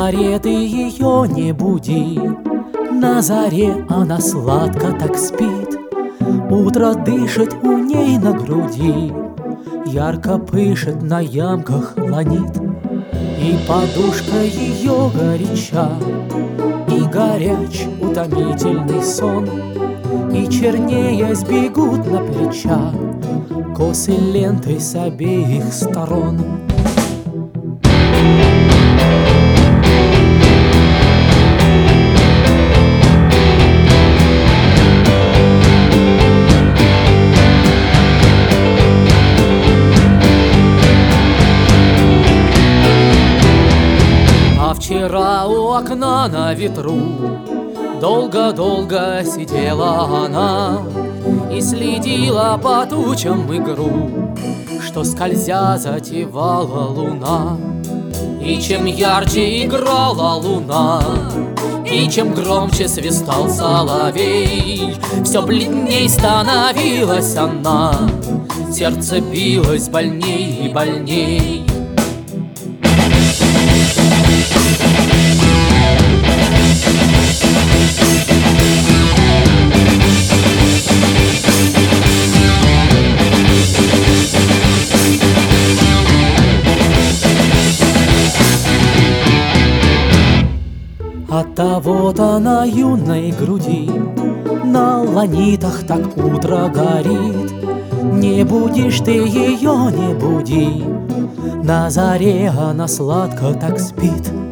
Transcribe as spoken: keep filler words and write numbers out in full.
заре ты ее не буди, на заре она сладко так спит. Утро дышит у ней на груди, ярко пышет, на ямках ланит. И подушка ее горяча, и горяч утомительный сон, и чернее сбегут на плеча косы лентой с обеих сторон. Вчера у окна на ветру долго-долго сидела она и следила по тучам игру, что скользя затевала луна. И чем ярче играла луна, и чем громче свистал соловей, все бледней становилась она, сердце билось больней и больней. Оттого-то на юной груди на ланитах так утро горит. Не будешь ты ее, не буди, на заре она сладко так спит.